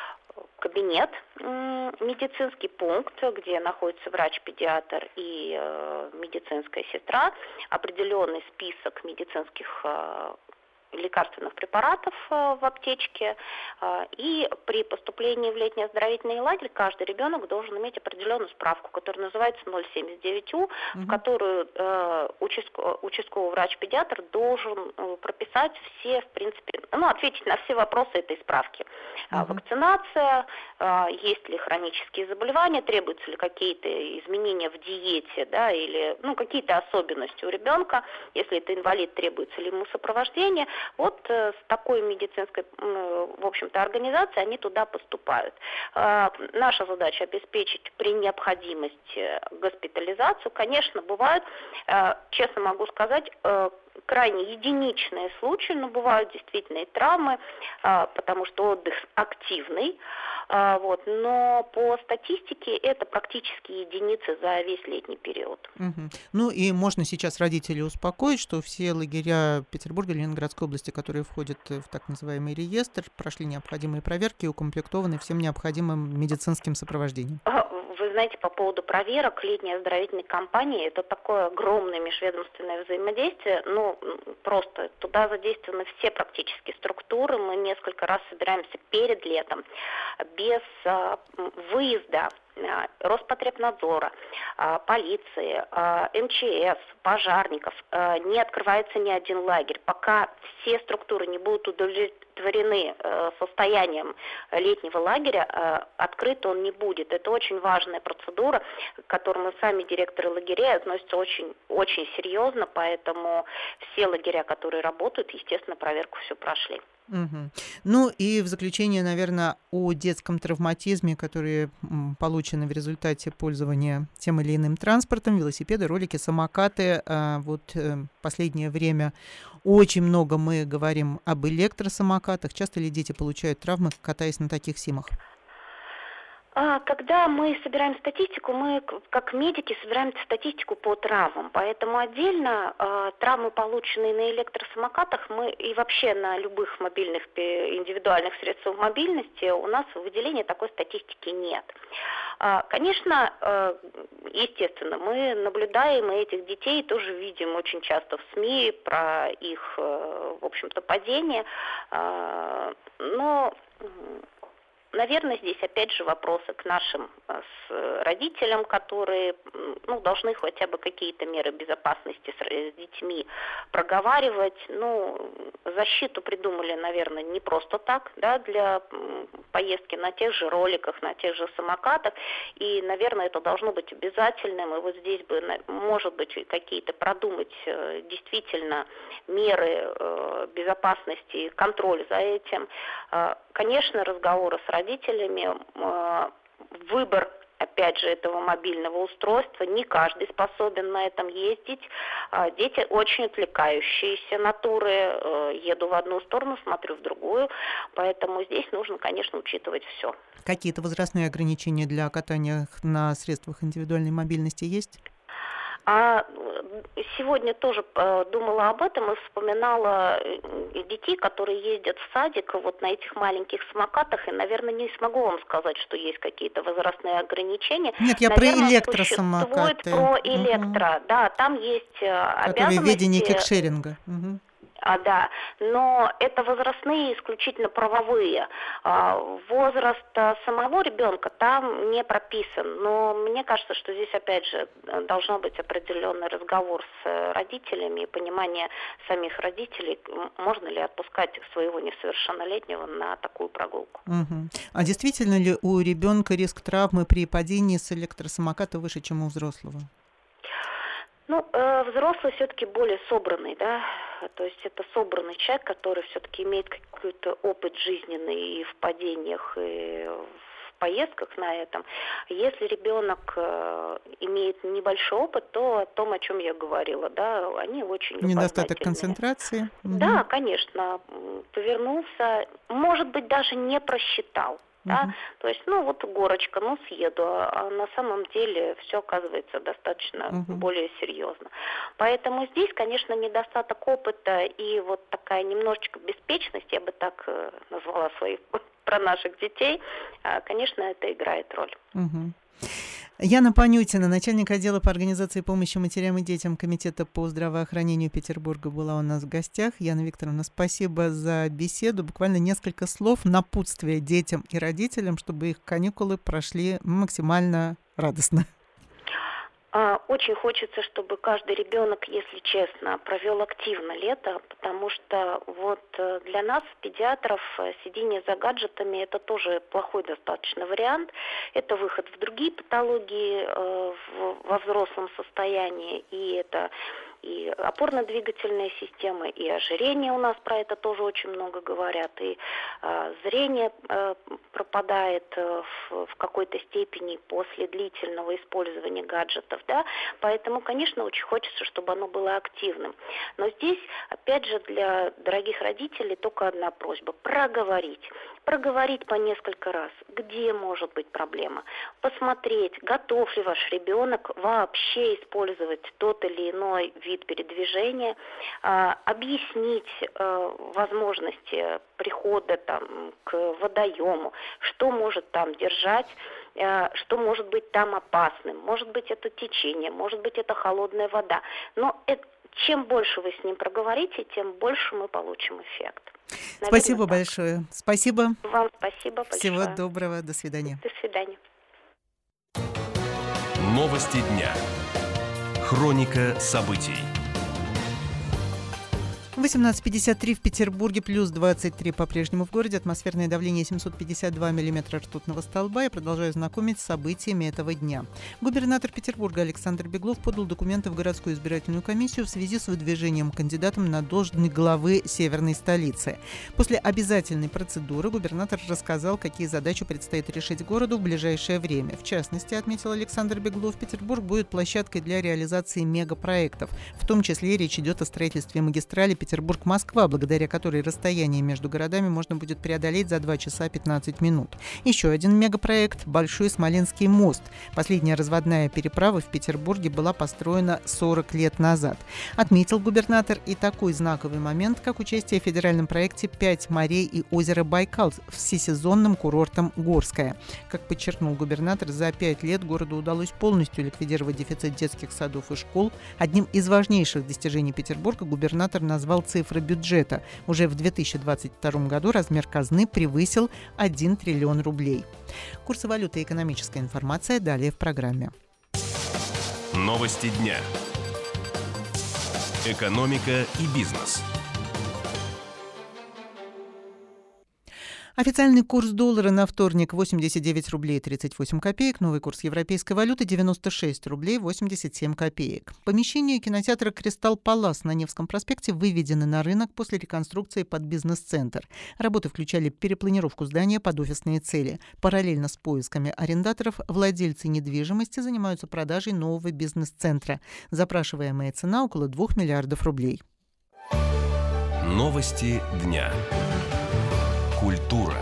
кабинет, медицинский пункт, где находится врач-педиатр и э, медицинская сестра, определенный список медицинских э, лекарственных препаратов э, в аптечке, э, и при поступлении в летний оздоровительный лагерь каждый ребенок должен иметь определенную справку, которая называется ноль семьдесят девять У, угу. в которую э, участковый, участковый врач-педиатр должен э, прописать все, в принципе, ну, ответить на все вопросы этой справки. Uh-huh. Вакцинация, есть ли хронические заболевания, требуются ли какие-то изменения в диете, да, или ну, какие-то особенности у ребенка, если это инвалид, требуется ли ему сопровождение. Вот с такой медицинской, в общем-то, организацией они туда поступают. Наша задача обеспечить при необходимости госпитализацию. Конечно, бывают, честно могу сказать, крайне единичные случаи, но бывают действительно и травмы, потому что отдых активный, вот, но по статистике это практически единицы за весь летний период. Угу. Ну и можно сейчас родителей успокоить, что все лагеря Петербурга и Ленинградской области, которые входят в так называемый реестр, прошли необходимые проверки и укомплектованы всем необходимым медицинским сопровождением. Вы знаете, по поводу проверок летней оздоровительной кампании, это такое огромное межведомственное взаимодействие, ну, просто туда задействованы все практически структуры, мы несколько раз собираемся перед летом, без а, выезда Роспотребнадзора, полиции, эм че эс, пожарников, не открывается ни один лагерь, пока все структуры не будут удовлетворены состоянием летнего лагеря, открыт он не будет. Это очень важная процедура, к которой мы сами, директоры лагерей, относятся очень, очень серьезно, поэтому все лагеря, которые работают, естественно, проверку все прошли. Угу. Ну и в заключение, наверное, о детском травматизме, который м, получен в результате пользования тем или иным транспортом, велосипеды, ролики, самокаты. А вот э, последнее время очень много мы говорим об электросамокатах. Часто ли дети получают травмы, катаясь на таких симах? Когда мы собираем статистику, мы как медики собираем статистику по травмам, поэтому отдельно э, травмы, полученные на электросамокатах, мы и вообще на любых мобильных индивидуальных средствах мобильности у нас в выделении такой статистики нет. Э, конечно, э, естественно, мы наблюдаем и этих детей, тоже видим очень часто в СМИ про их, э, в общем-то, падение, э, но... Наверное, здесь опять же вопросы к нашим с родителям, которые ну, должны хотя бы какие-то меры безопасности с, с детьми проговаривать. Ну, защиту придумали, наверное, не просто так, да, для поездки на тех же роликах, на тех же самокатах. И, наверное, это должно быть обязательным. И вот здесь бы, может быть, какие-то продумать действительно меры безопасности и контроль за этим. Конечно, разговоры с родителями, выбор, опять же, этого мобильного устройства, не каждый способен на этом ездить. Дети очень отвлекающиеся натуры, еду в одну сторону, смотрю в другую, поэтому здесь нужно, конечно, учитывать все. Какие-то возрастные ограничения для катания на средствах индивидуальной мобильности есть? А сегодня тоже думала об этом и вспоминала детей, которые ездят в садик вот на этих маленьких самокатах, и, наверное, не смогу вам сказать, что есть какие-то возрастные ограничения. Нет, я наверное, про электросамокаты. Про электро, угу. Да, там есть которые обязанности. Которые в виде кикшеринга. Угу. А, да, но это возрастные исключительно правовые. А, возраст самого ребенка там не прописан, но мне кажется, что здесь опять же должно быть определенный разговор с родителями и понимание самих родителей, можно ли отпускать своего несовершеннолетнего на такую прогулку. Угу. А действительно ли у ребенка риск травмы при падении с электросамоката выше, чем у взрослого? Ну, э, взрослый все-таки более собранный, да, то есть это собранный человек, который все-таки имеет какой-то опыт жизненный и в падениях, и в поездках на этом. Если ребенок э, имеет небольшой опыт, то о том, о чем я говорила, да, они очень любознательные. Недостаток концентрации? Да, конечно, повернулся, может быть, даже не просчитал. Да? Uh-huh. То есть, ну вот горочка, ну съеду, а на самом деле все оказывается достаточно uh-huh. более серьезно. Поэтому здесь, конечно, недостаток опыта и вот такая немножечко беспечность, я бы так э, назвала своих про наших детей, э, конечно, это играет роль. Uh-huh. Яна Панютина, начальник отдела по организации помощи матерям и детям Комитета по здравоохранению Петербурга, была у нас в гостях. Яна Викторовна, спасибо за беседу. Буквально несколько слов напутствия детям и родителям, чтобы их каникулы прошли максимально радостно. Очень хочется, чтобы каждый ребенок, если честно, провел активно лето, потому что вот для нас, педиатров, сидение за гаджетами – это тоже плохой достаточно вариант. Это выход в другие патологии во взрослом состоянии, и это и опорно-двигательная система, и ожирение у нас про это тоже очень много говорят, и э, зрение э, пропадает э, в, в какой-то степени после длительного использования гаджетов, да, поэтому, конечно, очень хочется, чтобы оно было активным. Но здесь, опять же, для дорогих родителей только одна просьба – проговорить. Проговорить по несколько раз, где может быть проблема, посмотреть, готов ли ваш ребенок вообще использовать тот или иной вид передвижения, э, объяснить э, возможности прихода там, к водоему, что может там держать, э, что может быть там опасным, может быть это течение, может быть это холодная вода, но это, чем больше вы с ним проговорите, тем больше мы получим эффект. Наверное, спасибо так. большое. Спасибо. Вам спасибо большое. Всего доброго. До свидания. До свидания. Новости дня. Хроника событий. восемнадцать пятьдесят три в Петербурге, плюс двадцать три по-прежнему в городе. Атмосферное давление семьсот пятьдесят два миллиметра ртутного столба. Я продолжаю знакомить с событиями этого дня. Губернатор Петербурга Александр Беглов подал документы в городскую избирательную комиссию в связи с выдвижением кандидатом на должность главы северной столицы. После обязательной процедуры губернатор рассказал, какие задачи предстоит решить городу в ближайшее время. В частности, отметил Александр Беглов, Петербург будет площадкой для реализации мегапроектов. В том числе речь идет о строительстве магистрали Петербург-Москва, благодаря которой расстояние между городами можно будет преодолеть за два часа пятнадцать минут. Еще один мегапроект – Большой Смоленский мост. Последняя разводная переправа в Петербурге была построена сорок лет назад. Отметил губернатор и такой знаковый момент, как участие в федеральном проекте «Пять морей и озеро Байкал» всесезонным курортом Горское. Как подчеркнул губернатор, за пять лет городу удалось полностью ликвидировать дефицит детских садов и школ. Одним из важнейших достижений Петербурга губернатор назвал цифры бюджета. Уже в две тысячи двадцать втором году размер казны превысил один триллион рублей. Курсы валюты и экономическая информация далее в программе. Новости дня. Экономика и бизнес. Официальный курс доллара на вторник восемьдесят девять рублей тридцать восемь копеек. Новый курс европейской валюты девяносто шесть рублей восемьдесят семь копеек. Помещения кинотеатра «Кристалл Палас» на Невском проспекте выведены на рынок после реконструкции под бизнес-центр. Работы включали перепланировку здания под офисные цели. Параллельно с поисками арендаторов владельцы недвижимости занимаются продажей нового бизнес-центра. Запрашиваемая цена около двух миллиардов рублей. Новости дня. Культура.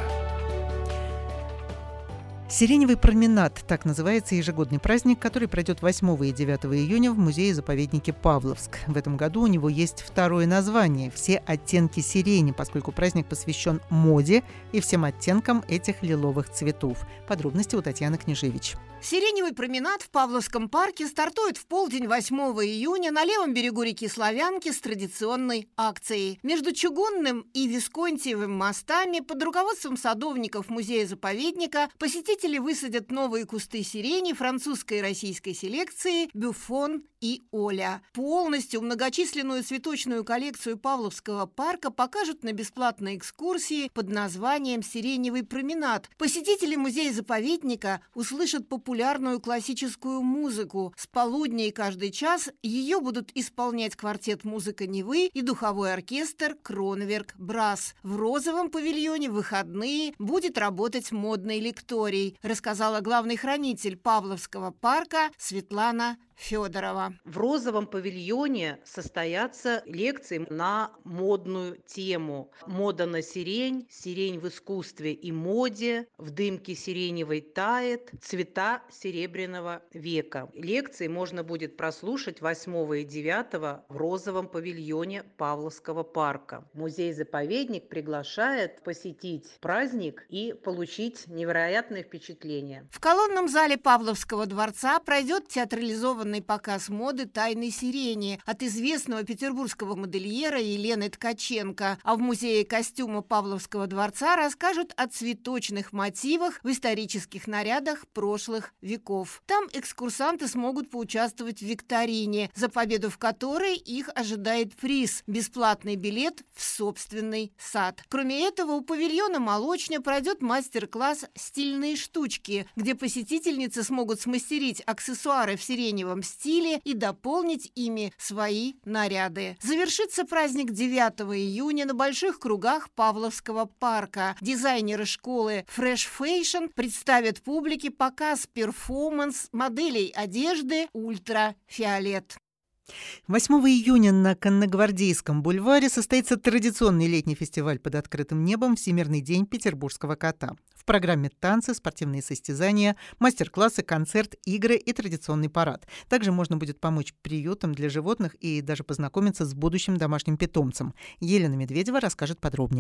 Сиреневый променад – так называется ежегодный праздник, который пройдет восьмого и девятого июня в музее-заповеднике Павловск. В этом году у него есть второе название – «Все оттенки сирени», поскольку праздник посвящен моде и всем оттенкам этих лиловых цветов. Подробности у Татьяны Княжевич. Сиреневый променад в Павловском парке стартует в полдень восьмого июня на левом берегу реки Славянки с традиционной акцией. Между Чугунным и Висконтиевым мостами под руководством садовников музея-заповедника посетители высадят новые кусты сирени французской и российской селекции «Бюфон» и «Оля». Полностью многочисленную цветочную коллекцию Павловского парка покажут на бесплатной экскурсии под названием «Сиреневый променад». Посетители музея-заповедника услышат популярную популярную классическую музыку. С полудня и каждый час ее будут исполнять квартет «Музыка Невы» и духовой оркестр «Кронверк Брас». В розовом павильоне в выходные будет работать модный лекторий, рассказала главный хранитель Павловского парка Светлана Федорова. В розовом павильоне состоятся лекции на модную тему. Мода на сирень, сирень в искусстве и моде, в дымке сиреневой тает, цвета серебряного века. Лекции можно будет прослушать восьмого и девятого в розовом павильоне Павловского парка. Музей-заповедник приглашает посетить праздник и получить невероятные впечатления. В колонном зале Павловского дворца пройдет театрализованный показ моды «Тайны сирени» от известного петербургского модельера Елены Ткаченко. А в музее костюма Павловского дворца расскажут о цветочных мотивах в исторических нарядах прошлых веков. Там экскурсанты смогут поучаствовать в викторине, за победу в которой их ожидает приз – бесплатный билет в собственный сад. Кроме этого, у павильона «Молочня» пройдет мастер-класс «Стильные штучки», где посетительницы смогут смастерить аксессуары в сиреневом стиле и дополнить ими свои наряды. Завершится праздник девятого июня на больших кругах Павловского парка. Дизайнеры школы Fresh Fashion представят публике показ перформанс моделей одежды «Ультрафиолет». восьмого июня на Конногвардейском бульваре состоится традиционный летний фестиваль под открытым небом «Всемирный день петербургского кота». В программе танцы, спортивные состязания, мастер-классы, концерт, игры и традиционный парад. Также можно будет помочь приютам для животных и даже познакомиться с будущим домашним питомцем. Елена Медведева расскажет подробнее.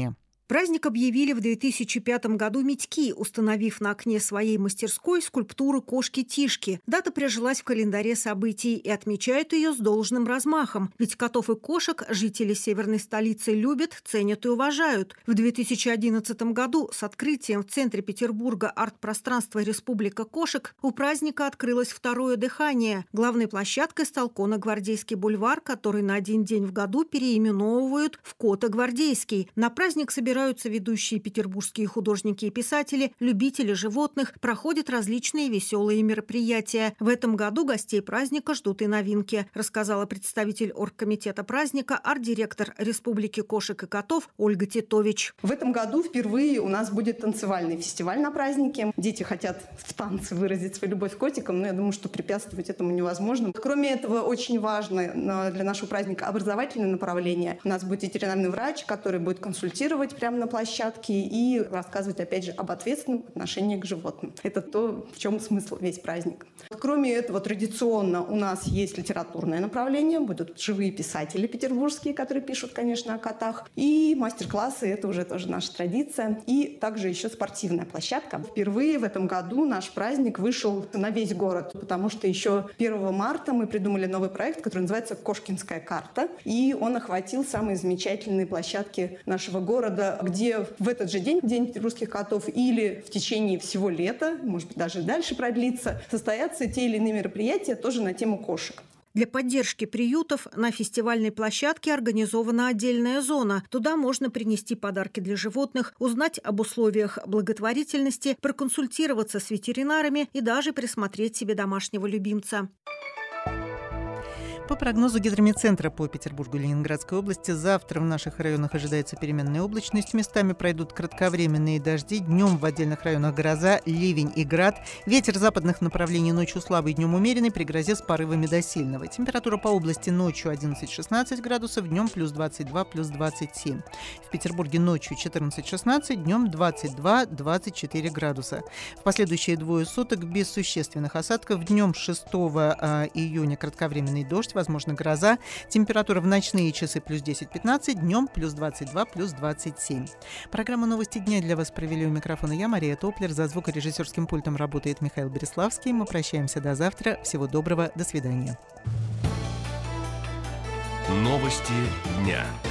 Праздник объявили в две тысячи пятом году Митьки, установив на окне своей мастерской скульптуру кошки-тишки. Дата прижилась в календаре событий и отмечают ее с должным размахом. Ведь котов и кошек жители северной столицы любят, ценят и уважают. В две тысячи одиннадцатом году с открытием в центре Петербурга арт-пространства «Республика кошек» у праздника открылось второе дыхание. Главной площадкой стал Конно-Гвардейский бульвар, который на один день в году переименовывают в Кото-Гвардейский. На праздник собираются ведущие петербургские художники и писатели, любители животных, проходят различные веселые мероприятия. В этом году гостей праздника ждут и новинки, рассказала представитель оргкомитета праздника, арт-директор Республики кошек и котов Ольга Титович. В этом году впервые у нас будет танцевальный фестиваль на празднике. Дети хотят в танце выразить свою любовь к котикам, но я думаю, что препятствовать этому невозможно. Кроме этого, очень важно для нашего праздника образовательное направление. У нас будет ветеринарный врач, который будет консультировать прямо на площадке и рассказывать, опять же, об ответственном отношении к животным. Это то, в чем смысл весь праздник. Кроме этого, традиционно у нас есть литературное направление. Будут живые писатели петербургские, которые пишут, конечно, о котах. И мастер-классы, это уже тоже наша традиция. И также еще спортивная площадка. Впервые в этом году наш праздник вышел на весь город, потому что еще первого марта мы придумали новый проект, который называется «Кошкинская карта». И он охватил самые замечательные площадки нашего города, где в этот же день, День петербургских котов, или в течение всего лета, может быть, даже дальше продлится, состоятся те или иные мероприятия тоже на тему кошек. Для поддержки приютов на фестивальной площадке организована отдельная зона. Туда можно принести подарки для животных, узнать об условиях благотворительности, проконсультироваться с ветеринарами и даже присмотреть себе домашнего любимца. По прогнозу Гидромедцентра по Петербургу и Ленинградской области, завтра в наших районах ожидается переменная облачность. Местами пройдут кратковременные дожди. Днем в отдельных районах гроза, ливень и град. Ветер западных направлений ночью слабый, днем умеренный, при грозе с порывами до сильного. Температура по области ночью одиннадцать-шестнадцать градусов, днем плюс двадцать два, плюс двадцать семь. В Петербурге ночью четырнадцать-шестнадцать, днем двадцать два, двадцать четыре градуса. В последующие двое суток без существенных осадков. Днем шестого июня кратковременный дождь, возможно, гроза. Температура в ночные часы плюс десять-пятнадцать, днем плюс двадцать два, плюс двадцать семь. Программу «Новости дня» для вас провели у микрофона я, Мария Топлер. За звукорежиссерским пультом работает Михаил Береславский. Мы прощаемся до завтра. Всего доброго. До свидания. Новости дня.